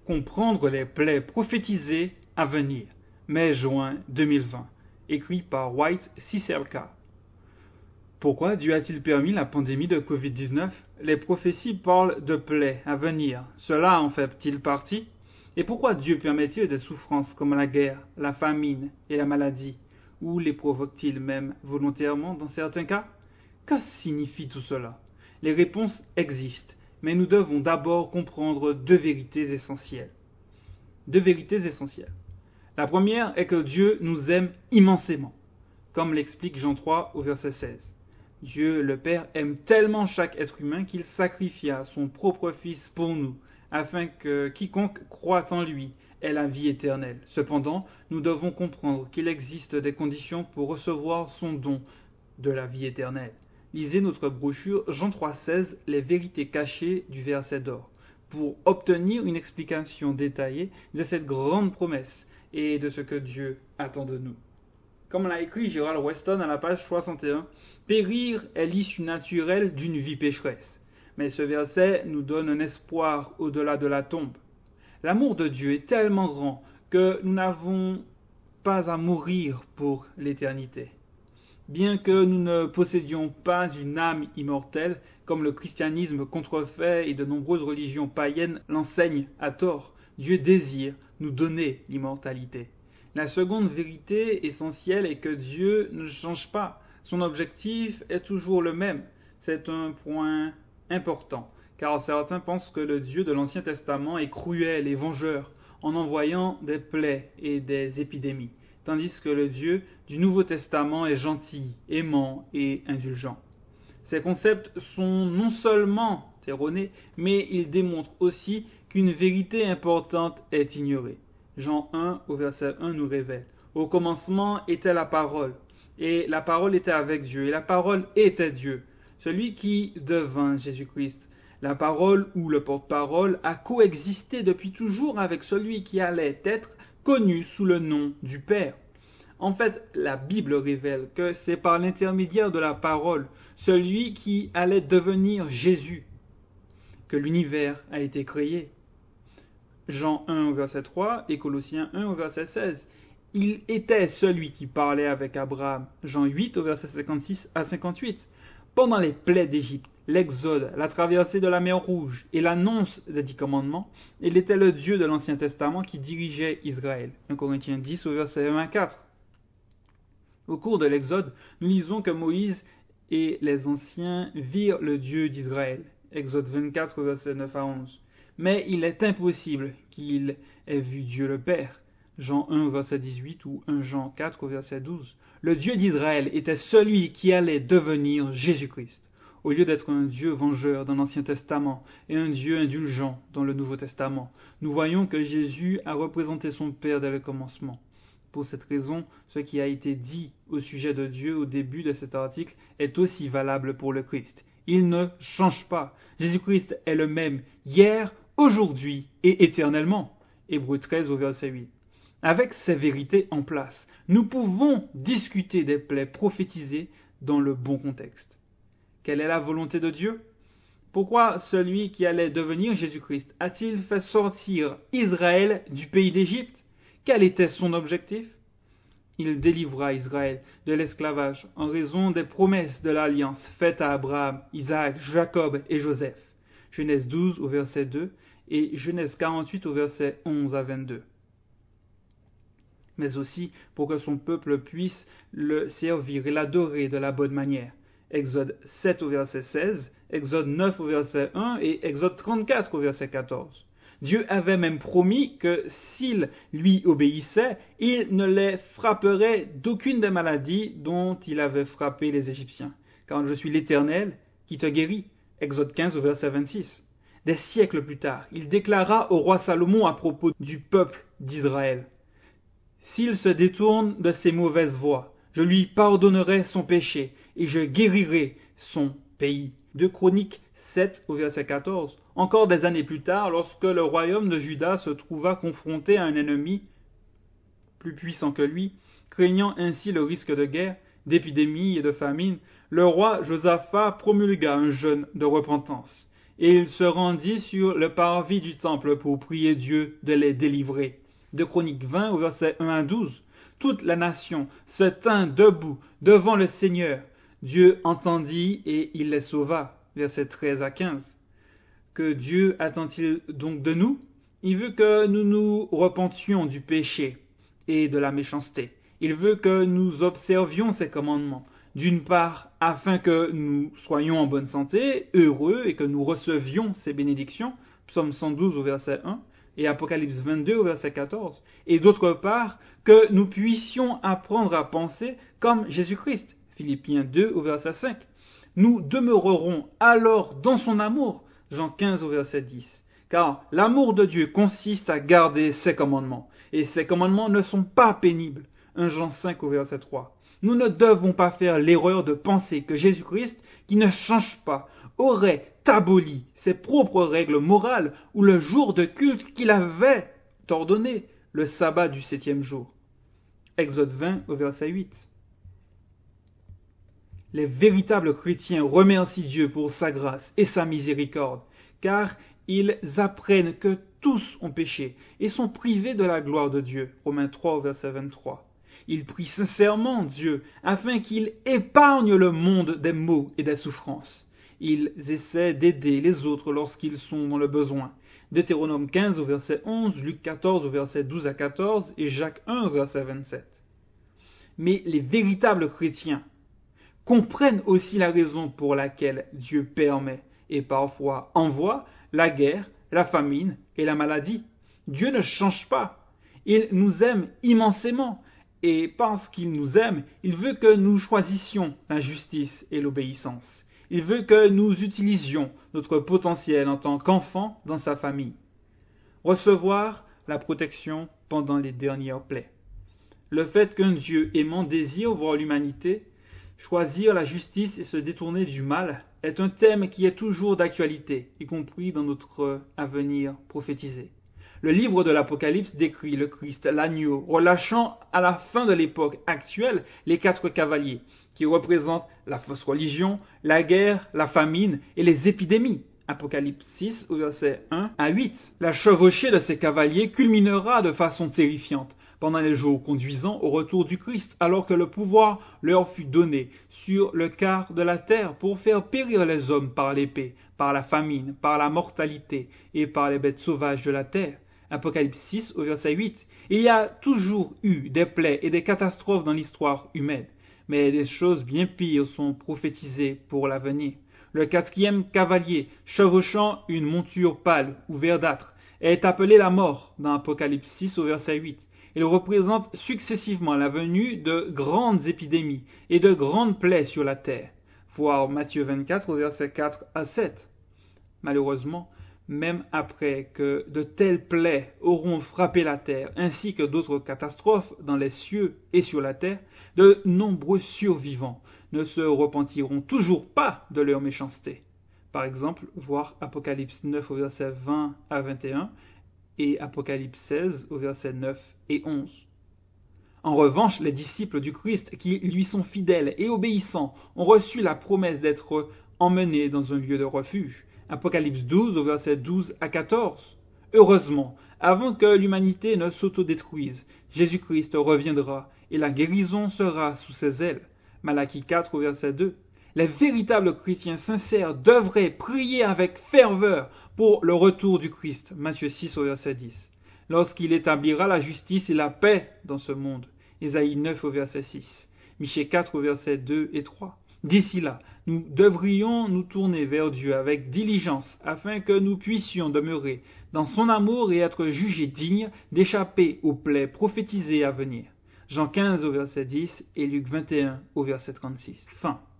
Comprendre les plaies prophétisées à venir. Mai-juin 2020. Écrit par White Cicelka. Pourquoi Dieu a-t-il permis la pandémie de Covid-19 ? Les prophéties parlent de plaies à venir. Cela en fait-il partie ? Et pourquoi Dieu permet-il des souffrances comme la guerre, la famine et la maladie ? Ou les provoque-t-il même volontairement dans certains cas ? Que signifie tout cela ? Les réponses existent, mais nous devons d'abord comprendre deux vérités essentielles. La première est que Dieu nous aime immensément, comme l'explique Jean 3 au verset 16. Dieu le Père aime tellement chaque être humain qu'il sacrifia son propre Fils pour nous, afin que quiconque croit en lui ait la vie éternelle. Cependant, nous devons comprendre qu'il existe des conditions pour recevoir son don de la vie éternelle. Lisez notre brochure Jean 3,16, les vérités cachées du verset d'or, pour obtenir une explication détaillée de cette grande promesse et de ce que Dieu attend de nous. Comme l'a écrit Gerald Weston à la page 61, périr est l'issue naturelle d'une vie pécheresse. Mais ce verset nous donne un espoir au-delà de la tombe. L'amour de Dieu est tellement grand que nous n'avons pas à mourir pour l'éternité. Bien que nous ne possédions pas une âme immortelle, comme le christianisme contrefait et de nombreuses religions païennes l'enseignent à tort, Dieu désire nous donner l'immortalité. La seconde vérité essentielle est que Dieu ne change pas. Son objectif est toujours le même. C'est un point important, car certains pensent que le Dieu de l'Ancien Testament est cruel et vengeur en envoyant des plaies et des épidémies, tandis que le Dieu du Nouveau Testament est gentil, aimant et indulgent. Ces concepts sont non seulement erronés, mais ils démontrent aussi qu'une vérité importante est ignorée. Jean 1 au verset 1 nous révèle « Au commencement était la parole, et la parole était avec Dieu, et la parole était Dieu. Celui qui devint Jésus-Christ, la parole ou le porte-parole, a coexisté depuis toujours avec celui qui allait être connu sous le nom du Père. » En fait, la Bible révèle que c'est par l'intermédiaire de la parole, celui qui allait devenir Jésus, que l'univers a été créé. Jean 1 au verset 3 et Colossiens 1 au verset 16. Il était celui qui parlait avec Abraham. Jean 8 au verset 56 à 58. Pendant les plaies d'Égypte, l'Exode, la traversée de la mer Rouge et l'annonce des 10 commandements, il était le Dieu de l'Ancien Testament qui dirigeait Israël. 1 Corinthiens 10 au verset 1 à 4. Au cours de l'Exode, nous lisons que Moïse et les anciens virent le Dieu d'Israël. Exode 24 au verset 9 à 11. Mais il est impossible qu'il ait vu Dieu le Père. Jean 1 au verset 18 ou 1 Jean 4 au verset 12. Le Dieu d'Israël était celui qui allait devenir Jésus-Christ. Au lieu d'être un Dieu vengeur dans l'Ancien Testament et un Dieu indulgent dans le Nouveau Testament, nous voyons que Jésus a représenté son Père dès le commencement. Pour cette raison, ce qui a été dit au sujet de Dieu au début de cet article est aussi valable pour le Christ. Il ne change pas. Jésus-Christ est le même hier, aujourd'hui et éternellement. Hébreux 13 au verset 8. Avec ces vérités en place, nous pouvons discuter des plaies prophétisées dans le bon contexte. Quelle est la volonté de Dieu ? Pourquoi celui qui allait devenir Jésus-Christ a-t-il fait sortir Israël du pays d'Égypte ? Quel était son objectif ? Il délivra Israël de l'esclavage en raison des promesses de l'alliance faite à Abraham, Isaac, Jacob et Joseph. Genèse 12 au verset 2 et Genèse 48 au verset 11 à 22. Mais aussi pour que son peuple puisse le servir et l'adorer de la bonne manière. Exode 7 au verset 16, Exode 9 au verset 1 et Exode 34 au verset 14. Dieu avait même promis que s'ils lui obéissaient, il ne les frapperait d'aucune des maladies dont il avait frappé les Égyptiens. Car je suis l'Éternel qui te guérit. Exode 15 au verset 26. Des siècles plus tard, il déclara au roi Salomon à propos du peuple d'Israël. S'il se détourne de ses mauvaises voies, je lui pardonnerai son péché et je guérirai son pays. 2 Chroniques 7 au verset 14. Encore des années plus tard, lorsque le royaume de Juda se trouva confronté à un ennemi plus puissant que lui, craignant ainsi le risque de guerre, d'épidémie et de famine, le roi Josaphat promulgua un jeûne de repentance. et il se rendit sur le parvis du temple pour prier Dieu de les délivrer. De Chroniques 20 au verset 1 à 12. Toute la nation se tint debout devant le Seigneur. Dieu entendit et il les sauva. Verset 13 à 15. Que Dieu attend-il donc de nous? Il veut que nous nous repentions du péché et de la méchanceté. Il veut que nous observions ses commandements. D'une part, afin que nous soyons en bonne santé, heureux, et que nous recevions ses bénédictions, Psaume 112 au verset 1, et Apocalypse 22 au verset 14, et d'autre part, que nous puissions apprendre à penser comme Jésus-Christ, Philippiens 2 au verset 5. Nous demeurerons alors dans son amour, Jean 15 au verset 10, car l'amour de Dieu consiste à garder ses commandements, et ses commandements ne sont pas pénibles, 1 Jean 5 au verset 3. Nous ne devons pas faire l'erreur de penser que Jésus-Christ, qui ne change pas, aurait aboli ses propres règles morales ou le jour de culte qu'il avait ordonné, le sabbat du 7e jour. Exode 20 au verset 8. Les véritables chrétiens remercient Dieu pour sa grâce et sa miséricorde, car ils apprennent que tous ont péché et sont privés de la gloire de Dieu. Romains 3 au verset 23. Ils prient sincèrement Dieu afin qu'il épargne le monde des maux et des souffrances. Ils essaient d'aider les autres lorsqu'ils sont dans le besoin. Deutéronome 15 au verset 11, Luc 14 au verset 12 à 14 et Jacques 1 au verset 27. Mais les véritables chrétiens comprennent aussi la raison pour laquelle Dieu permet et parfois envoie la guerre, la famine et la maladie. Dieu ne change pas. Il nous aime immensément. Et parce qu'il nous aime, il veut que nous choisissions la justice et l'obéissance. Il veut que nous utilisions notre potentiel en tant qu'enfants dans sa famille. Recevoir la protection pendant les dernières plaies. Le fait qu'un Dieu aimant désire voir l'humanité choisir la justice et se détourner du mal est un thème qui est toujours d'actualité, y compris dans notre avenir prophétisé. Le livre de l'Apocalypse décrit le Christ, l'agneau, relâchant à la fin de l'époque actuelle les 4 cavaliers, qui représentent la fausse religion, la guerre, la famine et les épidémies. Apocalypse 6 au verset 1 à 8. La chevauchée de ces cavaliers culminera de façon terrifiante pendant les jours conduisant au retour du Christ, alors que le pouvoir leur fut donné sur le quart de la terre pour faire périr les hommes par l'épée, par la famine, par la mortalité et par les bêtes sauvages de la terre. Apocalypse 6 au verset 8. Il y a toujours eu des plaies et des catastrophes dans l'histoire humaine, mais des choses bien pires sont prophétisées pour l'avenir. Le 4e cavalier, chevauchant une monture pâle ou verdâtre, est appelé la mort dans Apocalypse 6 au verset 8. Il représente successivement la venue de grandes épidémies et de grandes plaies sur la terre. Voir Matthieu 24 au verset 4 à 7. Malheureusement, même après que de telles plaies auront frappé la terre, ainsi que d'autres catastrophes dans les cieux et sur la terre, de nombreux survivants ne se repentiront toujours pas de leur méchanceté. Par exemple, voir Apocalypse 9 au verset 20 à 21 et Apocalypse 16 au verset 9 et 11. En revanche, les disciples du Christ qui lui sont fidèles et obéissants ont reçu la promesse d'être emmenés dans un lieu de refuge. Apocalypse 12 au verset 12 à 14. Heureusement, avant que l'humanité ne s'autodétruise, Jésus-Christ reviendra et la guérison sera sous ses ailes. Malachie 4 au verset 2. Les véritables chrétiens sincères devraient prier avec ferveur pour le retour du Christ. Matthieu 6 au verset 10. Lorsqu'il établira la justice et la paix dans ce monde. Ésaïe 9 au verset 6. Michée 4 au verset 2 et 3. D'ici là, nous devrions nous tourner vers Dieu avec diligence afin que nous puissions demeurer dans son amour et être jugés dignes d'échapper aux plaies prophétisées à venir. Jean 15 au verset 10 et Luc 21 au verset 36. Fin.